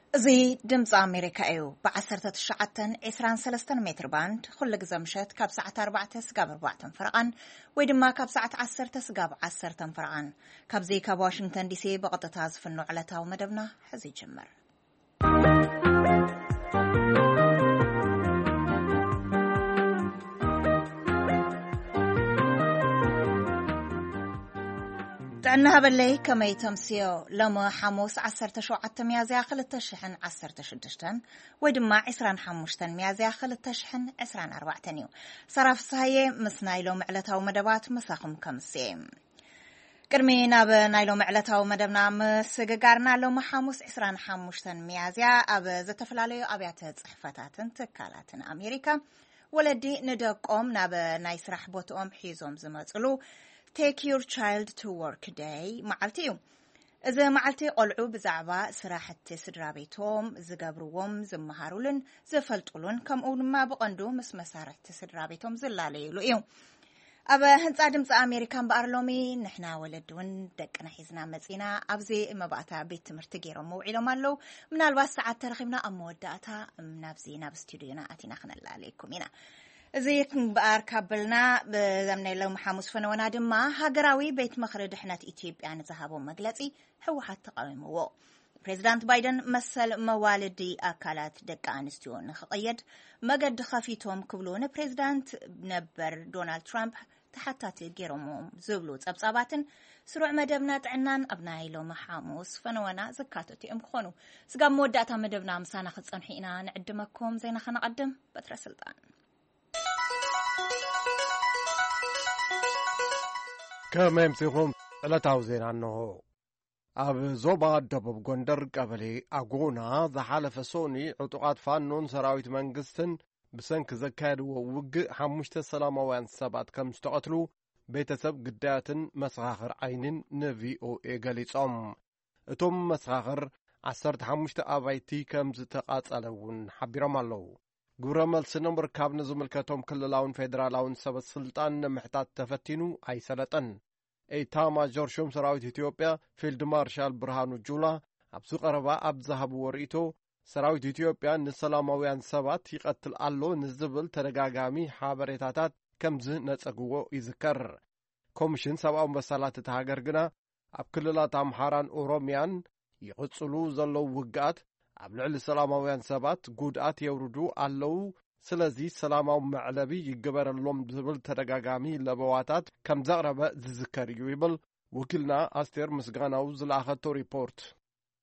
زي دمز أمريكا أيو بعصرة الشعاتن 23 متر باند خل جزمشت كاب ساعة 4 سقاب 4 فرقان ويدما كاب ساعة 10 سقاب 10 فرقان كاب زي كاب واشنطن دي سي بقطة في النوعلتها ومدبنا حزي جمر تعنها باللي كما يتمسيو لما حموس 17 ميازيا خلت تشحن 16 ويدما 25 ميازيا خلت تشحن 24 صرف صهي مسنايلو معلتها ومدبات مساخم كمسي كرمينا بنايلو معلتها ومدبنا مسققارنا لما حموس 25 ميازيا أب زتفلاليو أبيات صحفتات تكالات أمريكا ولدي ندقوم ناب نايسرح بوتقوم حيزوم زمزلو Take your child to work day معلتيو إذا معلتي قلعو بزعبا سراحة سدرابيتهم زقابروهم زمهارولن زفلطولن كم أول ما بقندو مسارة سدرابيتهم زلاليلو إيو أبا هنس آدمز أمريكان بأرلومي نحنا ولدون دقنا حيزنا مزينا أبزي مباتا بيت مرتقيرو موعيلو مالو من الواسعة ترخيبنا أموداتا منابزي نابستوديونا أتينا خنال عليكم زيكم بأركابلنا بزمن لو محاموس فنوانا دما هاقراوي بيت مخرج حنات إثيوبيا زهابو مجلسي هو حتى قومه بريزيدنت بايدن مثل موالدي أكلات دقة أنستيو نخقيد مجد خفيتهم كبلون بريزيدنت نبر دونالد ترامب تحتات جيروموم زبلو تبصاباتن سرع مدبنا تعنان أبناي لو محاموس فنوانا زكاتو تيمخونو سقام موداتا مدبنا مسانا خصن حينا نعدمكم زينا خنا قدم بتر سلطان كما يمسيهم علتاو زين عنه أب زوبا دبب غندر قبلي أغونا زحالف سوني عطوقات فانون سراويت منقستن بسنك زكاد ووق حمشت السلاموان سبات كم استقتلو بيتسب قداتن مسخاخر عينين نفي او ايقاليصم اتم مسخاخر عصرت حمشت أبايتي كم زتقات ألوون حبيرم اللو قرامل سنمبر كابن زملكتهم كللاون فيدرالاون سب السلطان محتاج تفتينو أي سلطن اي تاما جورشوم سراويت إثيوبيا فيلد مارشال برهانو جولا أبسو قربا أبزهب ورئيتو سراويت إثيوبيا نسلامويان سبات يقتل ألو نزبل ترقاقامي حابريتاتات كمز نتسقوو يذكر كومشن سباو مسالات تهاجرقنا أب كللات أمحاران أوروميان يقصلو زلو وقات أب لعل سلامويان سبات قودات يوردو ألو سلازي سلاماو معلبي يقبر اللوم زبل ترقاقامي لبواتات كم زغربا زذكر يويبل وكلنا أستير مسقاناو زلاخاتو ريبورت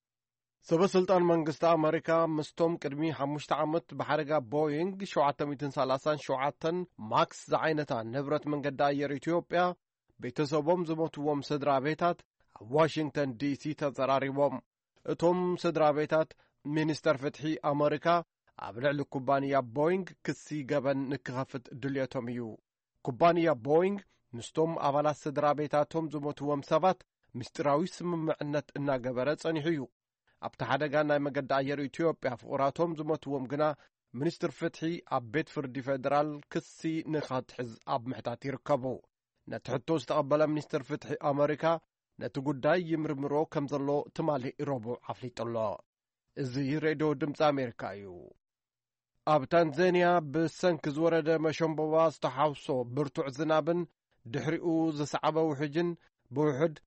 سبا سلطان منقست أمريكا مستوم كرمي حموشت عمت بحرقة بوينغ شوعتا سالاسان شوعتا ماكس زعينتا نبرت من قد أير إثيوبيا بيتسوبهم زموتوهم صدرا بيتات واشنطن دي سي تزراريبهم اتهم صدرا بيتات مينستر فتحي أمريكا أبلع لكوبانيا بوينغ كسي قبن نكخفت دليتهم يو كوبانيا بوينغ مستوم أبلا صدرا بيتاتهم زموتوهم سبات مستراوي سممعنت إنا قبرت صنيحيو أبت حدقا ناي مقد أير إثيوبيا فقراتهم زمتوهم قنا منستر فتحي أب بيت فردي فدرال كسي نخات حز أب محتاتي ركبو نتحطو استقبل منستر فتحي أمريكا نتقوداي يمرمرو كمزلو تمالي إروبو عفليت الله إزي ريدو دمت أمريكا يو أب تنزانيا بسنك زورد مشنبوا استحاوصو برتوع زنابن دحرقو زسعبا وحجن بوحد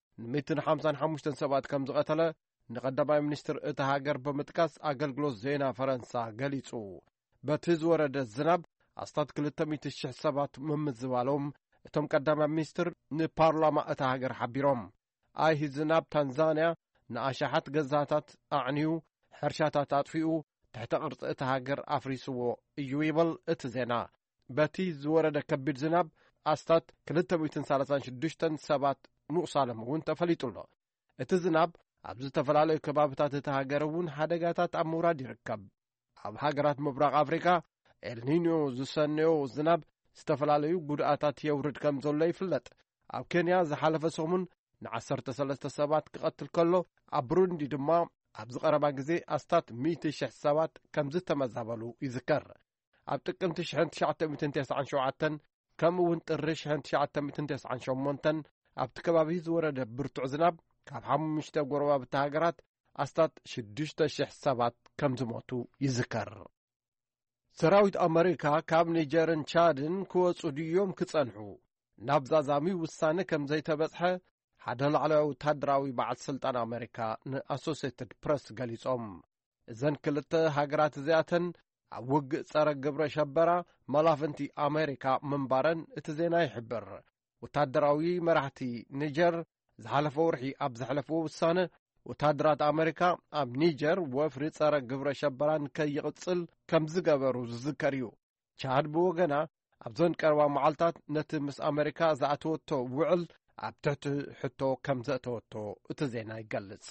255 سبات كمز قتله نقدماي منستر اتهاجر بمتكاس أقلقلو زينا فرنسا قليتو بتهز ورد الزناب أستاد كلتميت الشح سبات ممزوالهم اتم قدما منستر نبارلاما اتهاجر حبيروم آي الزناب تنزانيا ناشحات قزاتات أعنيو حرشاتات أطفئو تحت قرص اتهاجر أفريسو يويبل اتزينا بتهز ورد كبير زناب أستاد كلتميت سالسان شدشتن سبات نقصالم وانت فليتولو اتزناب أب زتفلالو كبابتات تهاجرون حدقاتات أموراد يركب أب هاجرات مبرق أفريقيا النينيو زسنيو زناب زتفلالو قدعاتات يورد كم زولي فلت أب كينيا زحالف سومن نعسرت سلسة سبات قتل كله أب بروندي دما أب زقربا جزي أستات 100 سبات كم زت مزابلو يذكر أب تكم تشحن تشعت 209 شوعتن كم وانت الرش هن تشعت 209 شومنتن أب تكبابيز ورد برتع زناب كاب حمشتا قروا بالتهاجرات ኣስታት 6,000 ሰባት ከም ዝሞቱ ይዝከር። ሰራዊት ኣሜሪካ ካብ ኒጀርን ቻድን ክወፁ ድዮም ክጸንሑ ናብ ዛዛሚ ውሳነ ከም ዘይተበጽሐ ሓደ ላዕለዋይ ወታደራዊ በዓል ስልጣን ኣሜሪካ ንኣሶሲየትድ ፕረስ ገሊጾም። እዘን ክልተ ሃገራት እዚኣተን ኣብ ውግእ ጸረ ግብረ ሸበራ መላፍንቲ ኣሜሪካ ምንባረን እቲ ዜና ይሕብር። ወታደራዊ መራሕቲ ኒጀር ዝሓለፈ ወርሒ ኣብ ዘሕለፍዎ ውሳነ ወታደራት ኣሜሪካ ኣብ ኒጀር ወፍሪ ጸረ ግብረ ሸበራ ንከይቕጽል ከም ዝገበሩ ዝዝከር እዩ። ቻድ ብወገና ኣብ ዞን ቀረባ መዓልታት ነቲ ምስ ኣሜሪካ ዝኣተወቶ ውዕል ኣብ ትሕቲ ሕቶ ከም ዘእተወቶ እቲ ዜና ይገልጽ።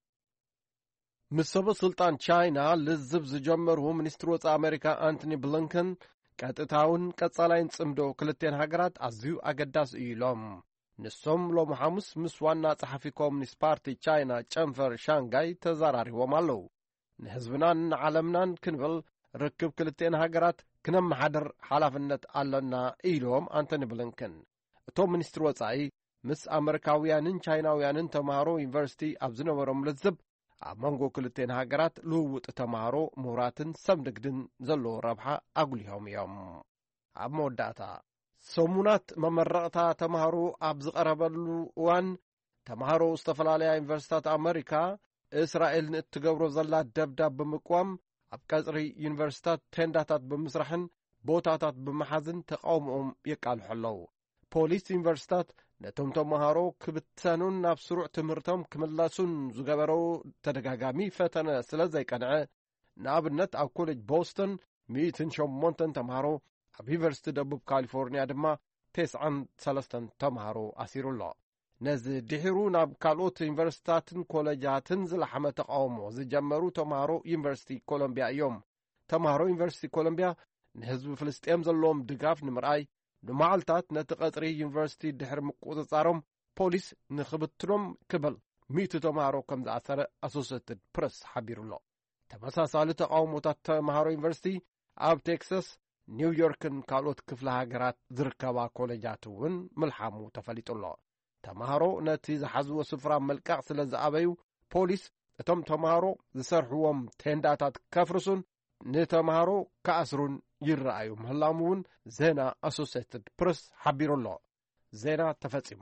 ምስ ሰበ ስልጣን ቻይና ልዝብ ዝጀመሩ ሚኒስትሪ ወፃኢ ኣሜሪካ አንቶኒ ብሊንከን ቀጥታውን ቀጻላይን ጽምዶ ክልቴን ሃገራት ኣዝዩ ኣገዳሲ እዩ ኢሎም። ንሶም ሎሚ ሐሙስ ምስ ዋና ጸሓፊ ኮሙኒስት ፓርቲ ቻይና ጨንፈር ሻንጋይ ተዘራሪቦም ኣለዉ። ንሕዝብናን ንዓለምናን ክንብል ርክብ ክልቴን ሃገራት ክነመሓድር ሓላፍነት ኣለና ኢሎም አንቶኒ ብሊንከን። እቶም ሚኒስትሪ ወፃኢ ምስ ኣሜሪካውያንን ቻይናውያንን ተምሃሮ ዩኒቨርሲቲ ኣብ ዝነበሮም ልዝብ ኣብ መንጎ ክልቴን ሃገራት ልውውጥ ተምሃሮ ምሁራትን ሰብ ንግድን ዘለዎ ረብሓ ኣጉሊሆም እዮም። ኣብ መወዳእታ ሰሙናት መመረቕታ ተምሃሮ ኣብ ዝቐረበሉ እዋን ተምሃሮ ዝተፈላለያ ዩኒቨርሲታት ኣሜሪካ እስራኤል ንእትገብሮ ዘላ ደብዳብ ብምቅዋም ኣብ ቀጽሪ ዩኒቨርሲታት ቴንዳታት ብምስራሕን ቦታታት ብምሓዝን ተቃውሞኦም የቃልሑ ኣለዉ። ፖሊስ ዩኒቨርሲታት ነቶም ተምሃሮ ክብተኑን ናብ ስሩዕ ትምህርቶም ክምለሱን ዝገበሮ ተደጋጋሚ ፈተነ ስለ ዘይቀንዐ ንኣብነት ኣብ ኮሌጅ ቦስተን 108 ተምሃሮ ኣብ ዩኒቨርሲቲ ደቡብ ካሊፎርኒያ ድማ 93 ተምሃሮ ኣሲሩ ኣሎ። ነዚ ድሒሩ ናብ ካልኦት ዩኒቨርሲታትን ኮሌጃትን ዝለሓመ ተቃውሞ ዝጀመሩ ተምሃሮ ዩኒቨርሲቲ ኮሎምቢያ እዮም። ተምሃሮ ዩኒቨርሲቲ ኮሎምቢያ ንህዝቢ ፍልስጤም ዘለዎም ድጋፍ ንምርኣይ ንመዓልታት ነቲ ቀጽሪ ዩኒቨርሲቲ ድሕሪ ምቁፅጻሮም ፖሊስ ንኽብትኖም ክብል 100 ተምሃሮ ከም ዝኣሰረ ኣሶሲየትድ ፕረስ ሓቢሩ ኣሎ። ተመሳሳሊ ተቃውሞታት ተምሃሮ ዩኒቨርሲቲ ኣብ ቴክሳስ፣ ኒውዮርክን ካልኦት ክፍለ ሃገራት ዝርከባ ኮሌጃት እውን ምልሓሙ ተፈሊጡ ኣሎ። ተምሃሮ ነቲ ዝሓዝዎ ስፍራ መልቃቕ ስለ ዝኣበዩ ፖሊስ እቶም ተምሃሮ ዝሰርሕዎም ቴንዳታት ከፍርሱን ንተምሃሮ ከኣስሩን ይረኣዩ ምህላሙ እውን ዜና ኣሶሲየትድ ፕረስ ሓቢሩ ኣሎ። ዜና ተፈጺሙ።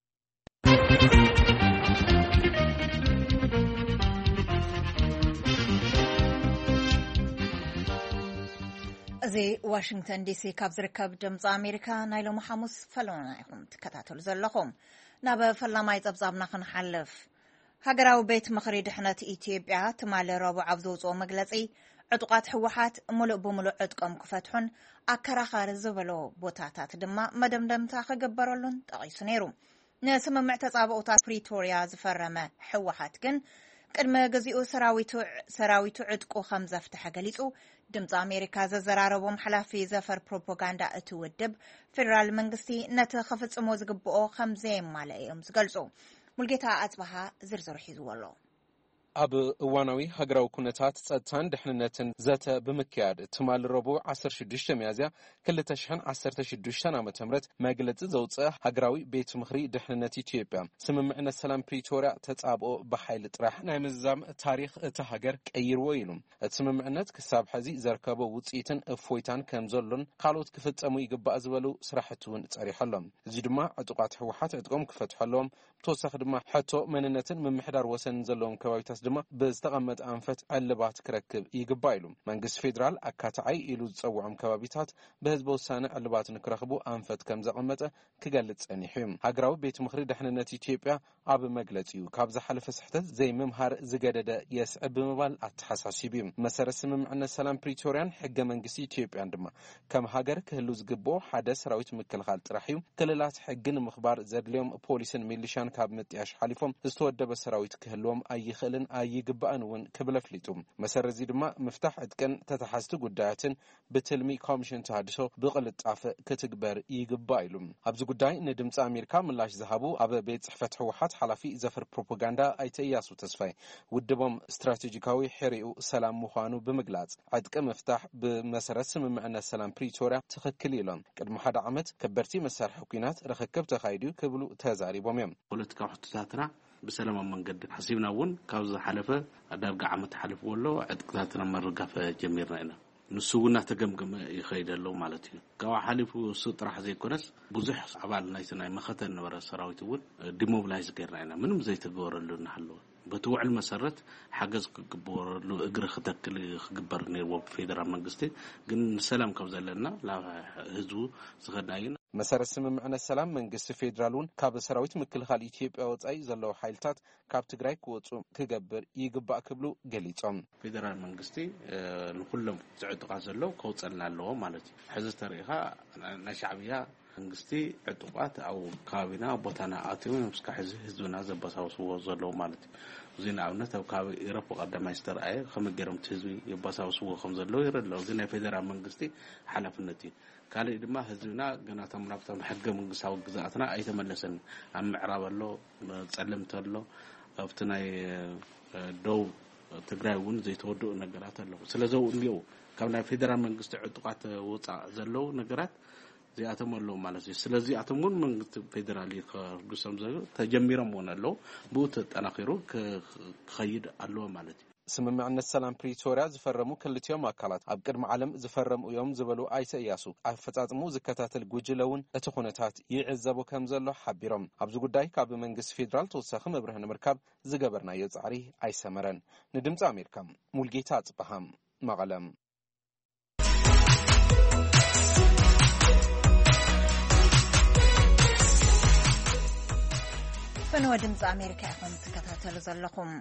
እዚ ዋሽንግተን ዲሲ ካብ ዝርከብ ድምፂ ኣሜሪካ ናይ ሎሚ ሐሙስ ፈለና ኢኹም ትከታተሉ ዘለኹም። ናብ ፈላማይ ጸብጻብና ክንሓልፍ። ሃገራዊ ቤት ምኽሪ ድሕነት ኢትዮጵያ ትማሊ ረቡዕ ኣብ ዘውፅኦ መግለጺ ዕጡቃት ሕወሓት ሙሉእ ብምሉእ ዕጥቆም ክፈትሑን ኣከራኻሪ ዝበሎ ቦታታት ድማ መደምደምታ ክግበረሉን ጠቒሱ ነይሩ። ንስምምዕ ተጻብኡታት ፕሪቶሪያ ዝፈረመ ሕወሓት ግን ቅድመ ግዚኡ ሰራዊቱ ዕጥቁ ከም ዘፍትሐ ገሊጹ ድምፂ ኣሜሪካ ዘዘራረቦም ሓላፊ ዘፈር ፕሮፓጋንዳ እቲ ውድብ ፌደራል መንግስቲ ነቲ ክፍጽሞ ዝግብኦ ከም ዘየማልአ እዮም ዝገልጹ። ሙልጌታ ኣጽባሃ ዝርዝር ሒዝዎ ኣሎ። ኣብ እዋናዊ ሃገራዊ ኩነታት ጸጥታን ድሕንነትን ዘተ ብምክያድ ትማሊ ረቡዕ 16 ሚያዝያ 2016 ዓ.ም መግለጺ ዘውፅእ ሃገራዊ ቤት ምኽሪ ድሕንነት ኢትዮጵያ ስምምዕነት ሰላም ፕሪቶሪያ ተጻብኦ ብሓይሊ ጥራሕ ናይ ምዛም ታሪኽ እቲ ሃገር ቀይርዎ ኢሉ እቲ ስምምዕነት ክሳብ ሕዚ ዘርከቦ ውጽኢትን እፎይታን ከም ዘሎን ካልኦት ክፍጸሙ ይግባእ ዝበሉ ስራሕቲ እውን ጸሪሖሎም። እዚ ድማ ዕጡቃት ሕወሓት ዕጥቆም ክፈትሐሎም ብተወሳኺ ድማ ሕቶ መንነትን ምምሕዳር ወሰንን ዘለዎም ከባቢታት ድማ ብዝተቐመጠ ኣንፈት ዕልባት ክረክብ ይግባእ ኢሉ መንግስቲ ፌደራል ኣካታዓይ ኢሉ ዝጸውዖም ከባቢታት ብህዝቢ ውሳነ ዕልባት ንክረኽቡ አንፈት ከም ዘቐመጠ ክገልጽ ጸኒሑ እዩ። ሃገራዊ ቤት ምኽሪ ድሕንነት ኢትዮጵያ ኣብ መግለጺኡ ካብ ዝሓለፈ ስሕተት ዘይምምሃር ዝገደደ የስዕብ ብምባል ኣተሓሳሲቡ እዩ። መሰረት ስምምዕነት ሰላም ፕሪቶሪያን ሕገ መንግስቲ ኢትዮጵያን ድማ ከም ሃገር ክህሉ ዝግብኦ ሓደ ሰራዊት ምክልኻል ጥራሕ እዩ። ክልላት ሕጊ ንምኽባር ዘድልዮም ፖሊስን ሚሊሻን ካብ ምጥያሽ ሓሊፎም ዝተወደበ ሰራዊት ክህልዎም ኣይኽእልን ኣይግባእን እውን ክብል ኣፍሊጡ። መሰረት እዚ ድማ ምፍታሕ ዕጥቅን ተተሓዝቲ ጉዳያትን ብትልሚ ኮሚሽን ተሃድሶ ብቕልጣፈ ክትግበር ይግባእ ኢሉ። ኣብዚ ጉዳይ ንድምፂ ኣሜሪካ ምላሽ ዝሃቡ ኣብ ቤት ጽሕፈት ሕወሓት ሓላፊ ዘፈር ፕሮፓጋንዳ ኣይተ ኢያሱ ተስፋይ ውድቦም ስትራቴጂካዊ ሕሪኡ ሰላም ምዃኑ ብምግላጽ ዕጥቂ ምፍታሕ ብመሰረት ስምምዕነት ሰላም ፕሪቶሪያ ትኽክል ኢሎም ቅድሚ ሓደ ዓመት ከበርቲ መሳርሒ ኩናት ርክክብ ተኻይዱ ክብሉ ተዛሪቦም እዮም። ፖለቲካዊ ሕቶታትና بسلام መንገድ حسيبنا ون كاوز حلفه ዳርጋ ዓመት حلف ወሎ ዕጥቅታትና መርጋፍ ጀሚርና ኢና ንሱውና ተገምገመ ይኸይደለው ማለት እዩ ጋው حلف ጥራሕ ዘይኮነስ ብዙሕ አባል ናይትና መኸተን ነበረ ሰራዊት ውን ዲሞብላይዝ ገርና ኢና ምንም ዘይተገበረሉና ሓለወ በተውዕል መሰረት حجز كبرلو اجر ختكل خبر نيرو فيدرال منغستي ግን ሰላም ከብዘለና ለህዝቡ ዝኸዳይን መሰረት ስምምዕነ ሰላም መንግስት ፌደራሉን ካብ ሰራዊት ምክልኻል ኢትዮጵያ ወጻይ ዘለው ኃይልታት ካብ ትግራይ ክወጹ ክገብር ይግባእ ክብሉ ገሊጾም ፌደራል መንግስቲ ንኩሎም ዝዕጥቃ ዘለው ከውጸልና ኣለዎ ማለት እዩ ሕዚ ተሪኻ ናሻዕብያ መንግስቲ ዕጥቃት አው ካቢና ቦታና አትዩ ምስካ ህዝብና ዘባሳውስዎ ዘለው ማለት እዩ ዜና ኣብነት ኣብ ካብ ኢሮፕ ቀዳማይ ዝተርኣየ ከመገረም ህዝቢ የባሳውስዎ ከም ዘለው ይረዳው ግን ፌደራል መንግስቲ ሓላፍነት እዩ ካለ ድማ ህዝብና ገና ተምናፍታ ሕገ መንግስታዊ ግዛአትና አይተመለሰን ኣብ ምዕራብ ኣሎ ጸለምት ኣሎ ኣብትናይ ዶው ትግራይ ውን ዘይተወደኡ ነገራት ኣሎ ስለዚህ እንዲው ካብ ናይ ፌደራል መንግስቲ ዕጥቃት ወጻ ዘለው ነገራት ዚአተመሎ ማለት ነው ስለዚህ አተሙን መንግስት ፌደራል ይከዱሰም ዘው ተጀሚረም ሆነለው ቡት ተጠናክሩ ከይድ አለው ማለት ነው ስምምዕነት ሰላም ፕሪቶሪያ ዝፈረሙ ክልቲኦም አካላት ኣብ ቅድመ ዓለም ዝፈረሙ እዮም ዝበሉ አይሰያሱ አፈጻጽሙ ዝከታተል ጉጅለውን እቲ ኩነታት ይዕዘቡ ከም ዘሎ ሓቢሮም ኣብዚ ጉዳይ ካብ መንግስት ፌደራል ተወሳኺ መብርህ ንምርካብ ዝገበርናዮ ጻዕሪ አይሰመረን ንድምጽ አሜሪካ ሙልጌታ ጽባሃም መቐለም فنو دمز أمريكا أخوان تكتاتل زلكم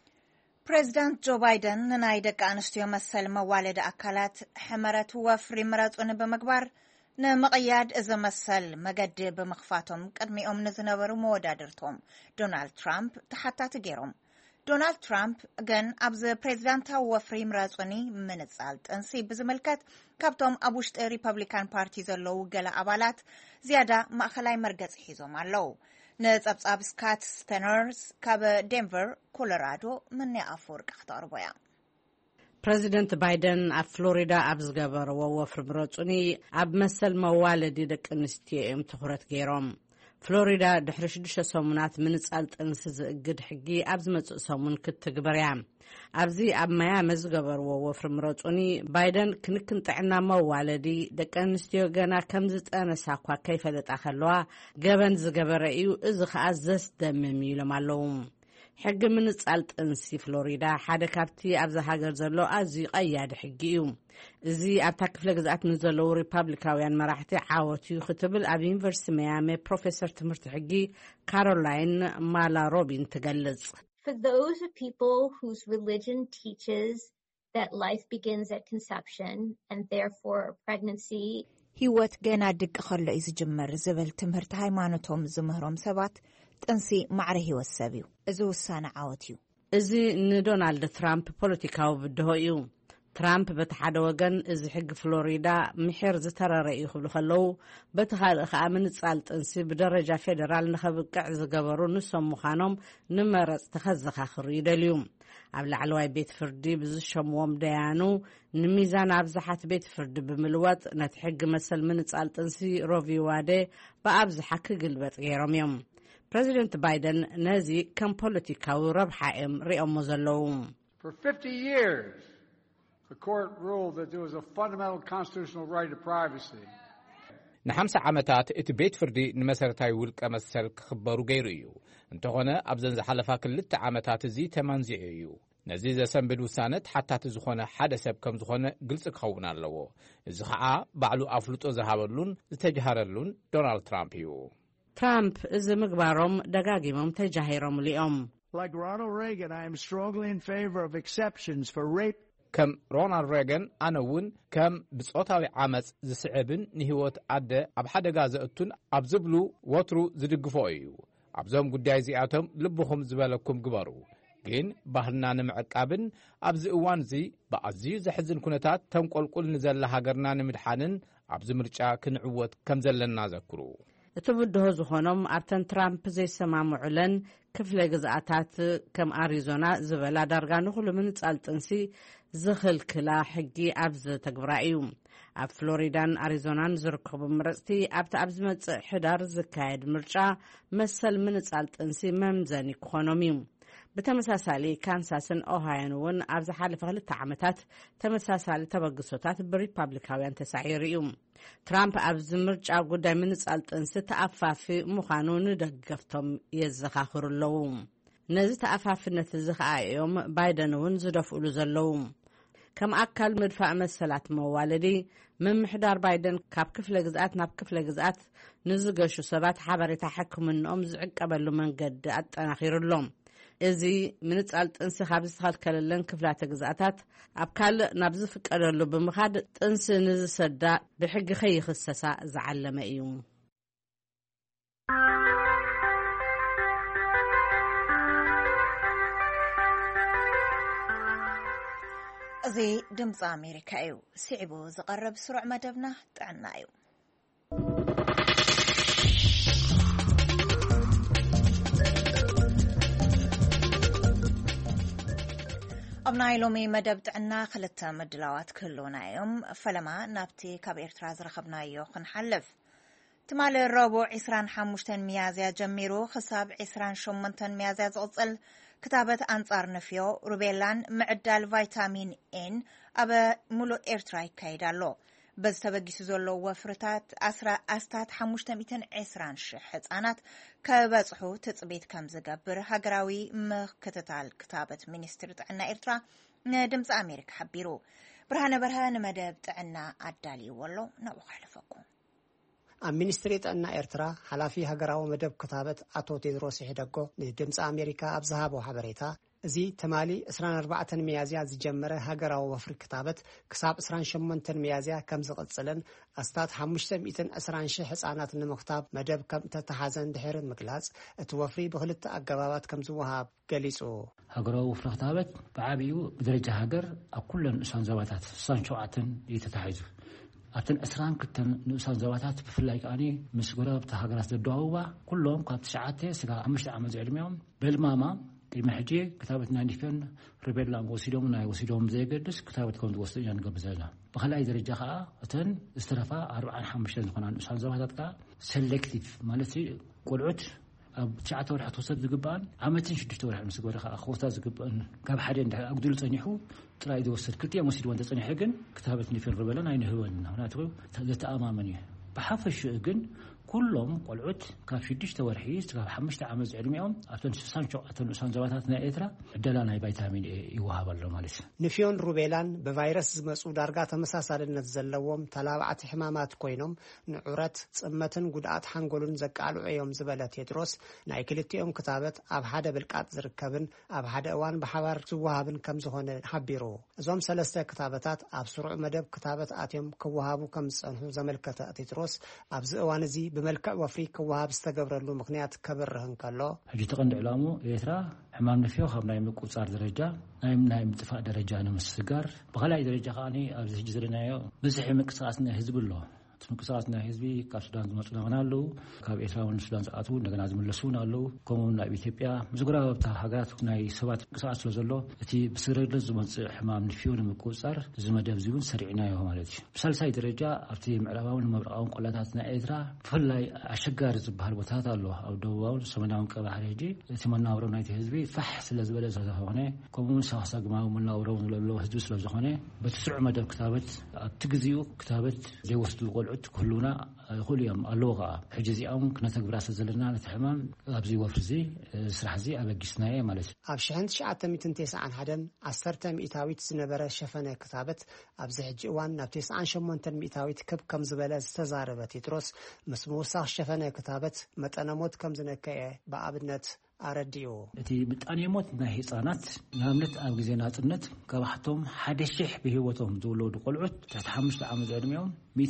بريزيدنت جو بايدن ناي دق أنشتيو مسل موالد أكالات حمرت وفري مراتون بمقبار نمقياد إذا مسل مقد بمخفاتهم قدميهم نزنورو مودادرتهم دونالد ترامب تحتا تغيرهم دونالد ترامب أغن أبز بريزيدنتا وفري مراتوني من الزالت انسي بزملكات كابتوم أبوشت ريبابليكان بارتي زلو قل أبالات زيادة مأخلاي مرقز حيزوم اللو نصبصاب سكات ستنرز كاب دنفر كولورادو من يافورق اختاربويا بريزيدنت بايدن اب فلوريدا ابزغبر ووفر برصوني اب مسل موالدي دقنستيم تخرت غيروم فلوريدا دحرش دش سومنات من صالط انس زقد حقي ابز مص سومن كتغبريا ابزي اب مايا مزغبر ووفر مرصوني بايدن كنكن طعنا موالدي دقنستيو غنا كمز طنساقوا كيفلطا خلوا غبن زغبريو از خازس دممي لمالوم حق من صالط انسي فلوريدا حدا كابتي ابز هاجر زلو ازي قياد حقيو زي ابتكفل غزات نزلو ريبابليكاويان مراحتي عاوتي ختبل اب يونيفرسيتي ميامي بروفيسور تمرت حقي كارولاين مالا روبين تجلز For those people whose religion teaches that life begins at conception and therefore pregnancy هيوت ገና ድቅ خلو ይዝጀመር ዝብል ትምህርት ሃይማኖቶም ዝምህሮም ሰባት ጥንሲ ማዕረ ህይወት ሰብዩ እዚ ውሳነ ዓወትዩ እዚ ንዶናልድ ትራምፕ ፖለቲካዊ ብድሆ እዩ ትራምፕ በተሓደ ወገን እዚ ሕግ ፍሎሪዳ ምሕር ዝተረረዩ ይኽብሉ ከለው በተኻልእ ከዓ ምንጻል ጥንሲ ብደረጃ ፌደራል ንኸብቅዕ ዝገበሩ ንሶም ምዃኖም ንመረጽ ተኸዘኻኽሩ ይደልዩ ኣብ ላዕለዋይ ቤት ፍርዲ ብዝሸምዎም ደያኑ ንሚዛን ኣብዝሓት ቤት ፍርዲ ብምልዋጥ ነቲ ሕጊ መሰል ምንጻል ጥንሲ ሮቪ ዋዴ ብኣብዝሓ ክግልበጥ ገይሮም እዮም ፕሬዚደንት ባይደን ነዚ ከም ፖለቲካዊ ረብሓ እዮም ሪኦሞ ዘለዉ For 50 years the court ruled that there was a fundamental constitutional right to privacy. ንሓምሳ ዓመታት እቲ ቤት ፍርዲ ንመሰረታዊ ውልቀ መሰል ክኽበሩ ገይሩ እዩ እንተኾነ ኣብዘን ዝሓለፋ ክልተ ዓመታት እዚ ተማንዚዑ እዩ ነዚ ዘሰንብድ ውሳነ ተሓታቲ ዝኾነ ሓደ ሰብ ከም ዝኾነ ግልጽ ክኸውን ኣለዎ እዚ ከዓ ባዕሉ ኣፍልጦ ዝሃበሉን ዝተጀሃረሉን ዶናልድ ትራምፕ እዩ ትራምፕ እዚ ምግባሮም ደጋጊሞም ተጃሂሮም ልኦም Like Ronald Reagan, I am strongly in favor of exceptions for rape. ከም ሮናልድ ሬገን ኣነ እውን ከም ብጾታዊ ዓመፅ ዝስዕብን ንህይወት ኣደ ኣብ ሓደጋ ዘእቱን ኣብ ዝብሉ ወትሩ ዝድግፎ እዩ ኣብዞም ጉዳይ እዚኣቶም ልብኹም ዝበለኩም ግበሩ ግን ባህልና ንምዕቃብን ኣብዚ እዋን እዚ ብኣዝዩ ዘሕዝን ኩነታት ተንቆልቁል ንዘላ ሃገርና ንምድሓንን ኣብዚ ምርጫ ክንዕወት ከም ዘለና ዘክሩ እቲ ብድሆ ዝኾኖም ኣብተን ትራምፕ ዘይሰማምዑለን ክፍለ ግዝኣታት ከም ኣሪዞና ዝበላ ዳርጋ ንኹሉ ምንጻል ጥንሲ ዝኽልክላ ሕጊ ኣብ ዝተግብራ እዩ ኣብ ፍሎሪዳን ኣሪዞናን ዝርከቡ መረፅቲ ኣብቲ ኣብ ዝመጽእ ሕዳር ዝካየድ ምርጫ መሰል ምንጻል ጥንሲ መምዘኒ ክኾኖም እዩ ብተመሳሳሊ ካንሳስን ኦሃዮን እውን ኣብ ዝሓለፈ 2 ዓመታት ተመሳሳሊ ተበግሶታት ብሪፓብሊካውያን ተሳዒሩ እዩ ትራምፕ ኣብ ምርጫ ጉዳይ ምንጻል ጥንሲ ተኣፋፊ ምዃኑ ንደገፍቶም የዘኻኽሩ ኣለዉ ነዚ ተኣፋፍነት ዝኸኣዮም ባይደን እውን ዝደፍእሉ ዘለዉ ከም ኣካል ምድፋእ መሰላት መዋለዲ ምምሕዳር ባይደን ካብ ክፍለ ግዝኣት ናብ ክፍለ ግዝኣት ንዝገሹ ሰባት ሓበሬታ ሕክምንኦም ዝዕቀበሉ መንገዲ ኣጠናኺሩሎም እዚ ምንጻል ጥንሲ ካብ ዝተኸልከለለን ክፍላተ ግዝኣታት ኣብ ካልእ ናብ ዝፍቀደሉ ብምኻድ ጥንሲ ንዝሰዳ ብሕጊ ከይኽሰሳ ዝዓለመ እዩ እዚ ድምፂ ኣሜሪካ እዩ ስዒቡ ዝቐርብ ስሩዕ መደብና ጥዕና እዩ ኣብ ናይ ሎሚ መደብ ጥዕና 2 ምድላዋት ክህልውና እዮም ፈለማ ናብቲ ካብ ኤርትራ ዝረኸብናዮ ክንሓልፍ ትማሊ ረቡዕ 25 ሚያዝያ ጀሚሩ ክሳብ 28 ሚያዝያ ዝቕፅል كتابة أنصار نفيو روبيلان معدل فيتامين إن أبا ملو إيرتراي كايدالو بز تبقيس زولو وفرتات أستات حموشتا ميتن عسران شحت أنات كبازحو تتبيت كم زقابر هاقراوي مكتتال كتابة منسترت عنا إيرترا ندمز أمريك حبيرو برهان مدب تعنا عدالي والو نبو خلفكم ሚኒስትሪት እና ኤርትራ ሓላፊ ሃገራዊ መደብ ክታበት አቶ ቴድሮስ ይሕደጎ ንድምፂ ኣሜሪካ ኣብ ዝሃቦ ሓበሬታ እዚ ተማሊ 24 ሚያዝያ ዝጀመረ ሃገራዊ ወፍሪ ክታበት ክሳብ 28 ሚያዝያ ከም ዝቕፅልን ኣስታት 520 ህፃናት ንምኽታብ መደብ ከም ተተሓዘን ድሕሪ ምግላጽ እቲ ወፍሪ ብኽልተ ኣገባባት ከም ዝወሃብ ገሊጹ ሃገራዊ ወፍሪ ክታበት ብዓብዩ ብደረጃ ሃገር ኣብ ኩለን ንኡሳን ዞባታት 67 ይተታሒዙ أتن أسران كتن نوسان زواتات بفلاي كأني مسجورة بتهاجرات الدعوة كلهم كاب ساعات سجى عمش عمل علميهم بالماما المحجي كتابة نادي فين ربيع لام وسيدهم ناي وسيدهم زي قدس كتابة كون توصل يعني قبل زلا بخلا إذا رجع أتن استرفا 4-5 خنا نوسان زواتات كا سلكتيف مالتي قلعت بتسعة ورح توصل زقبان عمتين شدت ورح مسجورة أخوتها زقبان كاب حدا أقدر تنيحو ترى إذا وصلت كتير مسجد وانت تصنع حقن كتابة نفير ربلان عين هو هنا تقول هذا أمامني بحفظ شقن كلهم قلعت كاف شديش تورحيز كاف حمشت عمز علميهم أتون سانشو أتون سانزواتنا إثرا دلنا فيتامين إيه وهاب اللوماليس نفيون روبيلان بفيروس مسؤول درجات مساسال النزلوهم تلاوعت حمامات كوينهم نعرت صمتن قدعات حنقولون زكالو عيوم زبالات يدرس نايكلتيهم كتابت أب حدا بالقات زركبن أب حدا أوان بحوار سوهابن كم زهون حبيرو زوم سلسة كتابتات أب سرع مدب كتابت آتيهم كوهابو كم صنحو زملكة تدرس أب زوان زي بملكة وفريق وهاب استقبر له مقنعات كبرهن كله. هجي تقند علامه يترى حمام نفيه خاب نايم كوصار درجة نايم اتفاق درجة أنا مسجار بغلاي درجة خاني أبز جزرنا يو بزح مقصاصنا حزب الله مقصاصنا حزبي كسودان زمصنا له كاب إسرائيل سودان زعاتو نجنا زملسون له كمون لا إثيوبيا مزجرا بتاع حاجات ناي سبات قصاص لزلو تي بسرد زمص حمام نفيه مقصار زمدب زيون سريعنا يوم عليه بسلساي درجة أبتي معلومون مبرقون قلاتنا إدرا فلاي أشجار زبهر بتاعت الله أو دوّاون سمناهم كبحريجي تمنى ورنا حزبي فحص لزبلة زهونه كمون ساحق ما ومنا ورون لله حزب لزهونه بتسرع مدى كتابة تجزيو كتابة زي وسط القلعة كلنا كل يوم اللغة حجزي أم كنا تقبل زلنا نتحمم أبزي وفرزي سرح زي أبجسناية مالش. أبشحنت شعات ميتن تسعة عن حدن عصرتم إتاويت سنبرة شفنا كتابة أبزح جوان نبتس عن شمون تن إتاويت كب كم زبالة استزاربة تدرس مسموسة شفنا كتابة متأنا موت كم زنكية بأبنت أرديو. تي بتأني موت نهي صانات نعملت أو جزينات النت كواحتهم حد الشح بهوتهم دولود قلعت تتحمس لعمل علميهم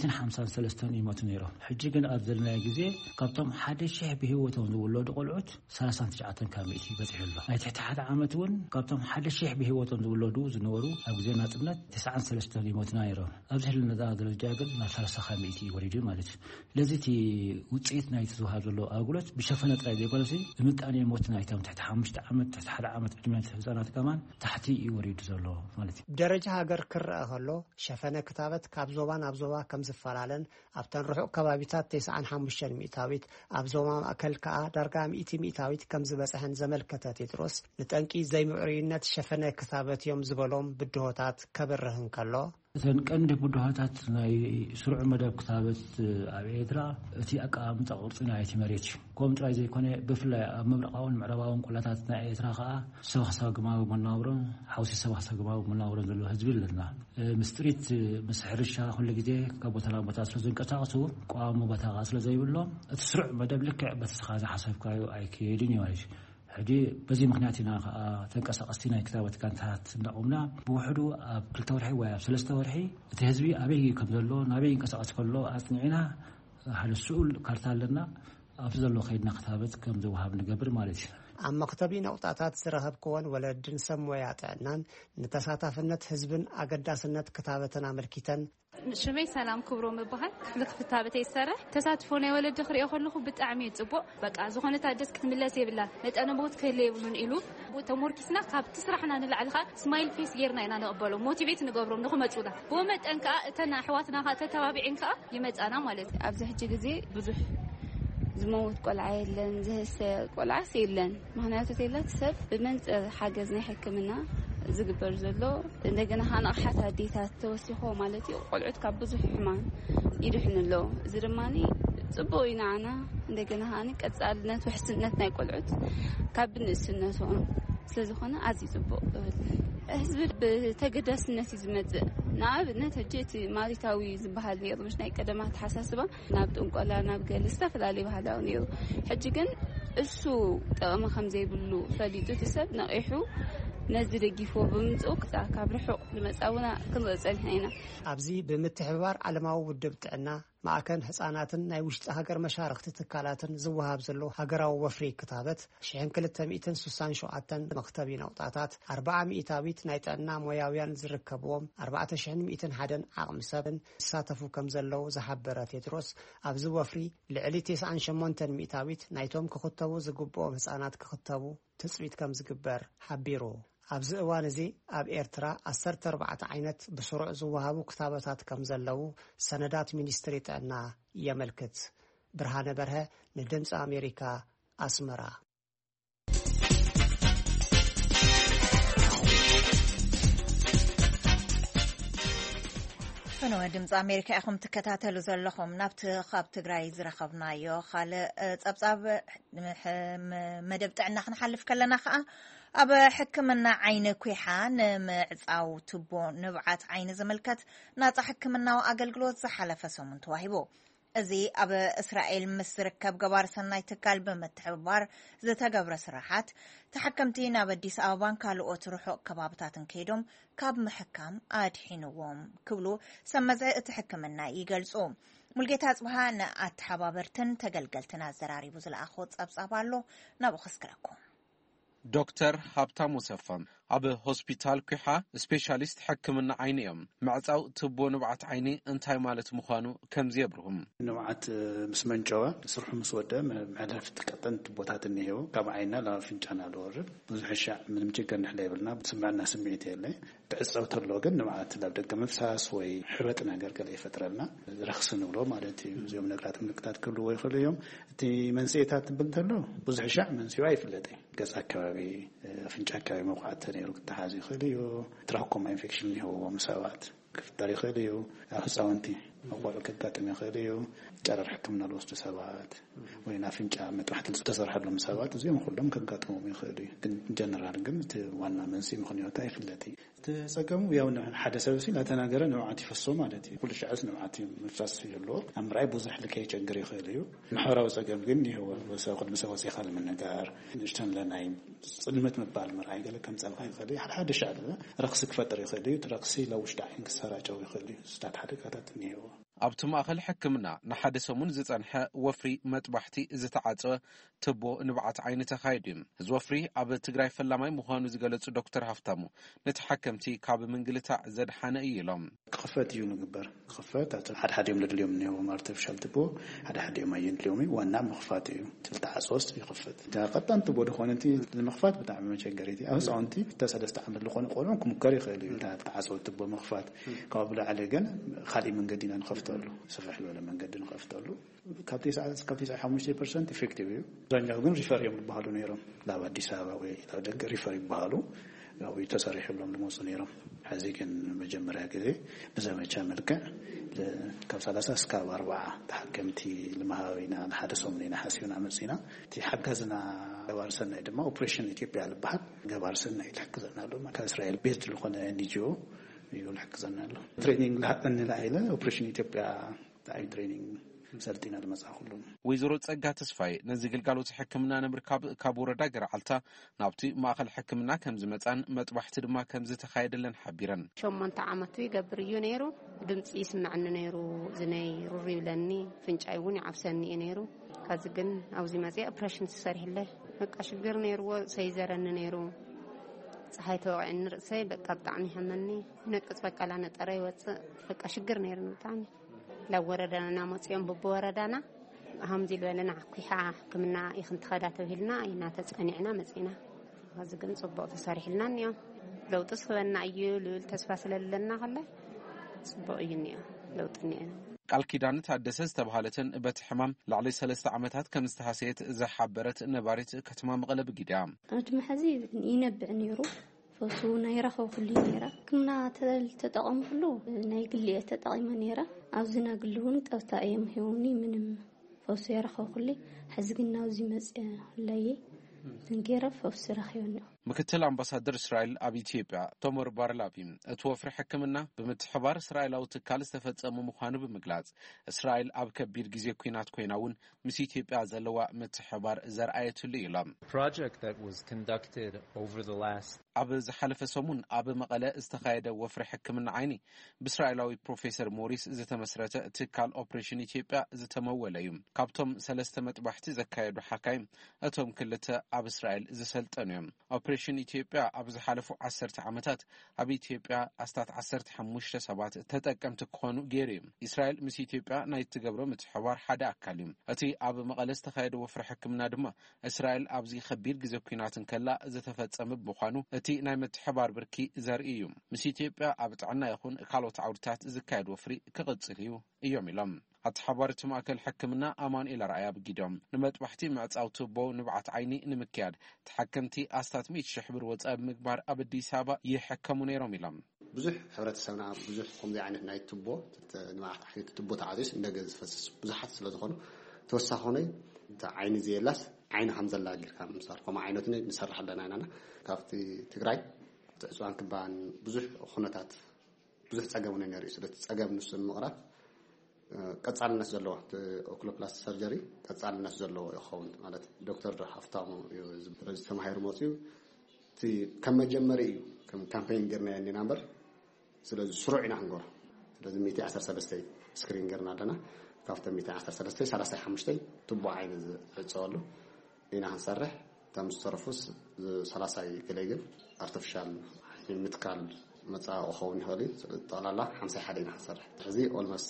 253 يموت نيرو حجيجن أبذلنا جزء قبضهم حد الشح بهوتهم دولود قلعت 39 كاميتي بتحله أي تحت حد عامتون قبضهم حد الشح بهوتهم دولودو زنورو أو جزينات النت 39 يموت نيرو أبذلنا ذا الجاجل ما 3 كاميتي وريدي مالك لذي وتعيت نايت هذا اللو أقولت بشفنة رايدي قلتي متأني موت ዕድመት ናይቶም ትሕቲ 5 ዓመት ትሕቲ 1 ዓመት ዕድመት ህፃናት ከማን ታሕቲ ይወሪዱ ዘሎ ማለት እዩ ደረጃ ሃገር ክርአ ከሎ ሸፈነ ክታበት ካብ ዞባ ናብ ዞባ ከም ዝፈላለን ኣብተን ርሑቕ ከባቢታት 95 ሚእታዊት ኣብ ዞባ ማእከል ከዓ ዳርጋ 100 ሚእታዊት ከም ዝበፅሐን ዘመልከተ ቴድሮስ ንጠንቂ ዘይምዕሩይነት ሸፈነ ክታበት እዮም ዝበሎም ብድሆታት ከበርህን ከሎ እተን ቀንዲ ብድሆታት ናይ ስሩዕ መደብ ክታበት ኣብ ኤርትራ እቲ ኣቀማምጣ ቅርፂ ናይቲ መሬት እዩ ከምኡ ጥራይ ዘይኮነ ብፍላይ ኣብ ምብራቃውን ምዕራባውን ቆላታት ናይ ኤርትራ ከዓ ሰባክሳዊ ግማዊ መናብሮን ሓውሲ ሰባክሳዊ ግማዊ መናብሮን ዘለዎ ህዝቢ ኣለና ምስ ጥሪት ምስ ሕርሻ ኩሉ ግዜ ካብ ቦታ ናብ ቦታ ስለ ዝንቀሳቐሱ ቋሚ ቦታ ስለ ዘይብሎም እቲ ስሩዕ መደብ ልክዕ በቲ ስኻ ዝሓሰብካዮ ኣይከይድን እዩ ማለት እዩ ሕጂ በዚ ምክንያት ኢና ተንቀሳቀስቲ ናይ ክታበት ጋንታታት እናቆምና ብውሕዱ ኣብ 2 ወርሒ ወይ ኣብ 3 ወርሒ እቲ ህዝቢ ኣበይ ከም ዘሎ ናበይ ይንቀሳቀስ ከሎ ኣጽኒዕና ሓደ ስኡል ካርታ ኣለና ኣብ ዘሎ ከይድና ክታበት ከም ዝወሃብ ንገብር ማለት እዩ ኣብ መክተቢ ነቁጣታት ዝረኸብክዎን ወለድን ሰብ ሞያ ጥዕናን ንተሳታፍነት ህዝብን ኣገዳስነት ክታበትን ኣመልኪተን ሽመይ ሰላም ክብሮ ምባሃል ክፍለ ክታበት ይሰርሕ ተሳትፎ ናይ ወለድ ክሪኦ ከለኹ ብጣዕሚ ይጽቡቕ በቃ ዝኾነ ታደስ ክትምለስ ይብላ መጠነ ሞት ክህለ ይብሉን ኢሉ ተሞርኪስና ካብቲ ስራሕና ንላዕልኻ ስማይል ፌስ ጌርና ኢና ንቕበሎ ሞቲቬት ንገብሮም ንኽመፁና ብመጠን ከዓ እተን ኣሕዋትና ከዓ ተተባቢዕን ከዓ ይመፃና ማለት እዩ ኣብዚ ሕጂ ግዜ ብዙሕ ዝመውት ቆልዓ የለን ዝህሰ ቆልዓስ የለን ምክንያቱ ተይላት ሰብ ብመንፅር ሓገዝ ናይ ሕክምና ዝግበር ዘሎ እንደገና ሃንቕሓት ኣዴታት ተወሲኾ ማለት እዩ ቆልዑት ካብ ብዙሕ ሕማም ይድሕንሎ እዚ ድማኒ ጽቡቕ ኢና ዓና እንደገና ሃኒ ቀጻልነት ውሕስነት ናይ ቆልዑት ካብ ንእስነቶም ስለዝኾነ ኣዝዩ ጽቡቕ ህዝቢ ብተገዳስነት ዝመጽእ ንኣብነት ሕጂ እቲ ማሪታዊ ዝበሃል ነይሩ ምሽ ናይ ቀደማት ሓሳስባ ናብ ጥንቆላ ናብ ገለ ዝተፈላለዩ ባህላዊ ነይሩ ሕጂ ግን እሱ ጠቕሚ ከም ዘይብሉ ፈሊጡ እቲ ሰብ ነቂሑ ነዚ ደጊፎ ብምጽኡ ካብ ርሑቕ ዝመጻውና ክንረፀን ኢና ኣብዚ ብምትሕብባር ዓለማዊ ውድብ ጥዕና ማዕከን ህፃናትን ናይ ውሽጢ ሃገር መሻርክቲ ትካላትን ዝወሃብ ዘሎ ሃገራዊ ወፍሪ ክታበት 1267 መክተቢ ነቁጣታት 40 ሚእታዊት ናይ ጥዕና ሞያውያን ዝርከብዎም 4101 ዓቕሚ ሰብን ዝሳተፉ ከም ዘለው ዝሓበረ ቴድሮስ ኣብዚ ወፍሪ ልዕሊ 98 ሚእታዊት ናይቶም ክኽተቡ ዝግብኦም ህፃናት ክኽተቡ ትፅቢት ከም ዝግበር ሓቢሩ ኣብዚ እዋን እዚ ኣብ ኤርትራ 14 ዓይነት ብስሩዕ ዝወሃቡ ክታበታት ከም ዘለው ሰነዳት ሚኒስትሪ ጥዕና የመልክት ብርሃነ በርሀ ንድምፂ ኣሜሪካ ኣስመራ ፈነወ ድምፂ ኣሜሪካ ኢኹም ትከታተሉ ዘለኹም ናብቲ ካብ ትግራይ ዝረኸብናዮ ካልእ ፀብፃብ መደብ ጥዕና ክንሓልፍ ከለና ከዓ ኣብ ሕክምና ዓይኒ ኩሓ ንምዕፃው ትቦ ንብዓት ዓይኒ ዝምልከት ናፃ ሕክምናዊ ኣገልግሎት ዝሓለፈ ሰሙን ተዋሂቡ እዚ ኣብ እስራኤል ምስ ዝርከብ ገባር ሰናይ ትካል ብምትሕብባር ዝተገብረ ስራሓት ተሓከምቲ ናብ ኣዲስ ኣበባን ካልኦት ርሑቕ ከባብታትን ከይዶም ካብ ምሕካም ኣድሒንዎም ክብሉ ሰመዘ እቲ ሕክምና ይገልጹ ሙልጌታ ጽባሃ ንኣተሓባበርትን ተገልገልትን ኣዘራሪቡ ዝለኣኾ ፀብጻብ ኣሎ ናብኡ ክስክረኩም ዶክተር ሃብታሙ ሰፋም ኣብ ሆስፒታል ኩሓ ስፔሻሊስት ሕክምና ዓይኒ እዮም ምዕፃው ትቦ ንብዓት ዓይኒ እንታይ ማለት ምዃኑ ከምዚ የብርሁም ንብዓት ምስ መንጨወ ስርሑ ምስ ወደ መዕለፍ ትቀጠን ትቦታት እንሄው ካብ ዓይና ላፍንጫና ልወርድ ብዙሕ ሻዕ ምንም ችግር ንሕለ ይብልና ስምዕና ስምዒት የለ ትዕፀው ተሎ ግን ንብዓት ላብ ደገ ምፍሳስ ወይ ሕበጥ ነገር ገለ ይፈጥረልና ረክስ ንብሎ ማለት እዩ እዚኦም ነገራት ምልክታት ክህልዎ ይኽእሉ እዮም እቲ መንስኤታት ትብል ተሎ ብዙሕ ሻዕ መንስኤው ኣይፍለጥን ገጽ ኣከባቢ ኣፍንጫ ኣከባቢ መውቃዕቲ ነይሩ ክተሓዝ ይኽእል እዩ ትራኮማ ኢንፌክሽን ይህብዎም ሰባት ክፍጠር ይኽእል እዩ ኣብ ህፃውንቲ መቋዕ ከጋጥም ይኽእል እዩ ጨረር ሕክምና ዝወስዱ ሰባት ወይ ናፍንጫ መጥባሕቲ ዝተሰርሐሎም ሰባት እዚኦም ኩሎም ከጋጥሞም ይኽእል እዩ ግን ጀነራል ግን እቲ ዋና መንስኤ ምኽንያቱ ኣይፍለጥን ተጸገሙ ያው ሓደ ሰብ ሲል ኣተናገረ ንብዓት ይፈሶ ማለት እዩ ኩሉ ሻዕስ ንብዓት ምፍሳስ ዘለዎ ኣብ ምርኣይ ብዙሕ ልከይቸግር ይኽእል እዩ ማሕበራዊ ፀገም ግን ይህዎ ሰብ ቅድሚ ሰብ ወፂኻ ንምንጋር ንእሽተን ለናይ ፅልመት ምባል ምርኣይ ገለ ከም ፀልካ ይኽእል እዩ ሓደ ሻዕ ረክሲ ክፈጥር ይኽእል እዩ ረክሲ ላብ ውሽጢ ዓይን ክሰራጨው ይኽእል እዩ ስታት ሓደጋታት እኒሄዎ ኣብቲ ማእኸል ሕክምና ንሓደ ሰሙን ዝጸንሐ ወፍሪ መጥባሕቲ ዝተዓጸወ ትቦ ንብዓት ዓይኒ ተኻይዱ እዩ። እዚ ወፍሪ ኣብ ትግራይ ፈላማይ ምዃኑ ዝገለጹ ዶክተር ሃፍታሙ ነቲ ሓከምቲ ካብ ምንግልታዕ ዘድሓነ እዩ ኢሎም ክኽፈት እዩ ንግበር ክኽፈት ሓደሓዲኦም ለድልዮም ነይሮም ኣርቲፊሻል ትቦ ሓደሓዲኦም ኣየድልዮም ዋና ምኽፋት እዩ ትልተዓጾስ ይኽፈት ቀጣን ትቦ ድኾነቲ ንምኽፋት ብጣዕሚ መቸገሪት ኣብ ህፃውንቲ ተሰለስተ ዓመት ዝኾነ ቆልዑ ክሙከር ይኽእል እዩ ተዓጾ ትቦ ምኽፋት ካብ ብላዕሊ ግን ካልእ መንገዲ ኢና ንኸፍተሉ ስፍሕ ዝበለ መንገዲ ንኸፍተሉ ካብ 95% ኢፌክቲቭ እዩ ዛኛው ግን ሪፈር እዮም ዝበሃሉ ነይሮም ላብ ኣዲስ ኣበባ ወይ ላብ ደገ ሪፈር ይበሃሉ ያው ተሰሪሕሎም ልሞፁ ነይሮም ሕዚ ግን መጀመርያ ግዜ ብዘመቻ መልክዕ ካብ 30 እስካብ 40 ተሓከምቲ ልመሃቢና ንሓደ ሰሙን ኢና ሓሲብና መፂና እቲ ሓጋዝና ገባር ሰናይ ድማ ኦፕሬሽን ኢትዮጵያ ዝበሃል ገባር ሰናይ ይሕግዘና ኣሎ ካብ እስራኤል ቤዝድ ዝኾነ ኤንጂኦ እዩ ይሕግዘና ኣሎ ትሬኒንግ ንላዕለ ኦፕሬሽን ኢትዮጵያ ታይ ትሬኒንግ ሰልጢና ለመጻኹሉ ወይዘሮ ጸጋ ተስፋይ ነዚ ግልጋሎት ሕክምና ንምርካብ ካብ ወረዳ ገርዓልታ ናብቲ ማእኸል ሕክምና ከም ዝመጻን መጥባሕቲ ድማ ከም ዝተኻየደለን ሓቢረን 8 ዓመት ይገብር እዩ ነይሩ ድምጺ ይስምዓኒ ነይሩ ዝነይ ሩር ይብለኒ ፍንጫይ እውን ይዓብሰኒ ነይሩ ካዚ ግን ኣብዚ መጽ ኦፕሬሽን ተሰሪሕለ በቃ ሽግር ነይርዎ ሰይዘረኒ ነይሩ ፀሓይ ተወዕኒ ርእሰይ በቃ ብጣዕሚ ሕመኒ ነቅጽ በቃ ላነጠረ ይወጽእ በቃ ሽግር ነይሩ ብጣዕሚ ለወረዳና መጽዮም በወረዳና አሁን ዚልበለና ኩሓ ሕክምና ይኽን ተኸዳተብልና ኢና ተጸኒዕና መጽና ካዚ ግን ጽቡቕ ተሰሪሕልና ንዮ ለውጥስ ኸበና እዩ ልብል ተስፋ ስለለና ኸለ ጽቡቕ እዩ ንዮ ለውጥ ንዮ ቃል ኪዳን ታደሰ ዝተባሃለትን በቲ ሕማም ላዕሊ 3 ዓመታት ከም ዝተሓሰየት ዘሓበረት ነባሪት ከተማ መቐለ ብጊዳ ኣድማ ሕዚ ይነብዕ ነይሩ ፈሱ ናይ ረኸው ኩሉ ነይራ ክምና ተጠቐሙ ኩሉ ናይ ግልየ ተጠቒመ ነይራ ኣብዝና ግልውን ጠብታ እዮም ሄውኒ ምንም ፈሱ የረኸው ኩሉ ሕዚ ግን ናብዚ መጽእ ለይ ዝንጌረ ፈሱ ረኸውኒ ምክትል አምባሳደር እስራኤል ኣብ ኢትዮጵያ ቶሞር ባርላቢ እቲ ወፍሪ ሕክምና ብምትሕባር እስራኤላዊ ትካል ዝተፈጸሙ ምዃኑ ብምግላጽ እስራኤል ኣብ ከቢድ ግዜ ኩናት ኮይናውን ምስ ኢትዮጵያ ዘለዋ ምትሕባር ዘርአየትሉ ኢሎም ኣብ ዝሓለፈ ሰሙን ኣብ መቐለ ዝተኻየደ ወፍሪ ሕክምና ዓይኒ ብእስራኤላዊ ፕሮፌሰር ሞሪስ ዝተመስረተ ትካል ኦፕሬሽን ኢትዮጵያ ዝተመወለ እዩ ካብቶም 3 መጥባሕቲ ዘካየዱ ሓካይ እቶም ክልተ ኣብ እስራኤል ዝሰልጠኑ እዮም ኦፕሬሽን ኢትዮጵያ ኣብ ዝሓለፉ 10 ዓመታት ኣብ ኢትዮጵያ ኣስታት 15 ሰባት ተጠቀምቲ ክኾኑ ገይሩ እዩ እስራኤል ምስ ኢትዮጵያ ናይ ትገብሮ ምትሕባር ሓደ ኣካል እዩ እቲ ኣብ መቐለ ዝተኻየደ ወፍሪ ሕክምና ድማ እስራኤል ኣብዚ ከቢድ ግዜ ኩናትን ከላ ዝተፈጸመ ምዃኑ እቲ ናይ ምትሕባር ብርኪ ዘርኢ እዩ ምስ ኢትዮጵያ ኣብ ጥዕና ይኹን ካልኦት ዓውድታት ዝካየድ ወፍሪ ክቕጽል እዩ እዮም ኢሎም ኣተሓባሪት ማእከል ሕክምና ኣማኑኤል ረኣያ ብጊዶም ንመጥባሕቲ ምዕጻው ትቦ ንብዓት ዓይኒ ንምክያድ ተሓከምቲ ኣስታት 100,000 ብር ወጻኢ ምግባር ኣብ አዲስ ኣበባ ይሕከሙ ነይሮም ኢሎም ብዙሕ ሕብረተሰብና ብዙሕ ከምዚ ዓይነት ናይ ትቦ ንብዓት ዓይኒ ትቦ ተዓዚስ እንደገ ዝፈስስ ብዙሓት ስለ ዝኾኑ ተወሳኺ ሆነ ዓይኒ ዘየላስ ዓይኒ ከምዘላ ጌርካ ምሳር ከም ዓይነቱ ንሰርሕ ኣለና ኢና ካብቲ ትግራይ ትዕፅዋን ክባን ብዙሕ ኩነታት ብዙሕ ጸገም ነይሩ ስለቲ ጸገም ንሱ ምቕራብ ቀጻልነት ዘለዎ ኦክሎፕላስቲ ሰርጀሪ ቀጻልነት ዘለዎ ይኸውን ማለት ዶክተር ሃፍታሙ ዝተማሃሩ መጽዩ እቲ ከም መጀመሪ እዩ ከም ካምፔይን ገርና ያለና ነበር ስለዚ ስሩዕ ኢና ንገሮ ስለዚ 113 ስክሪን ገርና ኣለና ካብቶም 113 35 ትቦ ዓይኒ ዝዕፀወሉ ኢና ንሰርሕ ተም ዝተረፉስ 30 ገለግል አርቲፊሻል ምትካል መጻእ ኸውን ይኸሊ ጠቕላላ 51 ኢና ንሰርሕ ሕዚ ኦልሞስት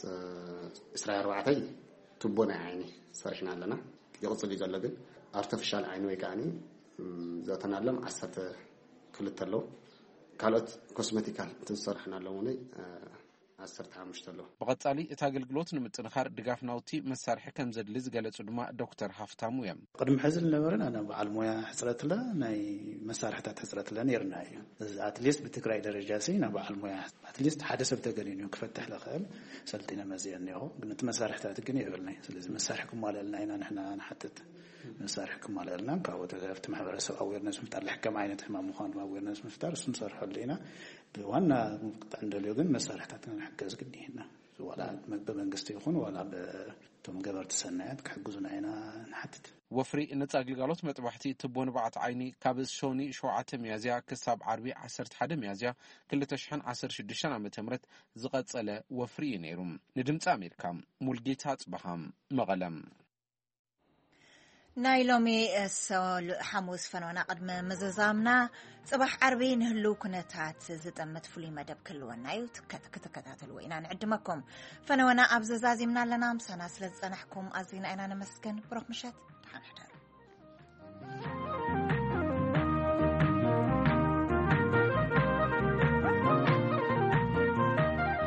24 ትቦ ናይ ዓይኒ ሰሪሕና ኣለና ይቕፅል ዘሎ ግን አርቲፊሻል ዓይኒ ወይ ከዓኒ ዘተናለም 12 ኣለዉ ካልኦት ኮስሜቲካል እንትንሰርሕና ኣለዉ ነይ 15 ኣለዉ ብቐጻሊ እቲ ኣገልግሎት ንምጥንኻር ድጋፍ ናውቲ መሳርሒ ከም ዘድሊ ዝገለጹ ድማ ዶክተር ሃፍታሙ እዮም ቅድሚ ሕዚ ዝነበረን ኣነ በዓል ሞያ ሕፅረትለ ናይ መሳርሕታት ሕፅረትለ ነርና እዩ ኣትሊስት ብትግራይ ደረጃ ሲ ናብ በዓል ሞያ ኣትሊስት ሓደ ሰብ ተገኒኑ ክፈትሕ ለኽእል ሰልጢነ መፅአ እኒሆ ግን እቲ መሳርሕታት ግን የብልናይ ስለዚ መሳርሒ ክሟልአልና ኢና ንሕና ንሓትት መሳርሒ ክሟልአልና ካብኡ ተዘፍቲ ማሕበረሰብ ኣዌርነስ ምፍጣር ልሕከም ዓይነት ሕማም ምዃኑ ኣዌርነስ ምፍጣር እሱ ንሰርሐሉ ኢና ብዋና ምቅጣዕ እንደልዮ ግን መሳርሕታት ንሕገዝ ግድይና ولا بمنجست يكون ولا بتم جبرت سنوات كحجزنا هنا نحدد وفري نتا ግልጋሎት መጥባሕቲ ትቦ ንባዓት ዓይኒ ካብ ሶኒ 7 ሚያዝያ ክሳብ ዓርቢ 11 ሚያዝያ 2016 ዓ.ም ዝቐጸለ ወፍሪ ነይሩ ንድምጽ አሜሪካ ሙልጌታ ጽባሃም መቐለም ናይሎሚ ሐሙስ ፈኖና ቅድመ መዘዛምና ጽባሕ ዓርቢ ንህሉ ኩነታት ዝጠመት ፍሉይ መደብ ክልወናዩ ትከታተሉ ኢና ንዕድመኩም ፈኖና ኣብ ዘዛዚምና ለና ምሳና ስለ ዝጸናሕኩም ኣዝና ኢና ነመስገን ብሮኽ ምሸት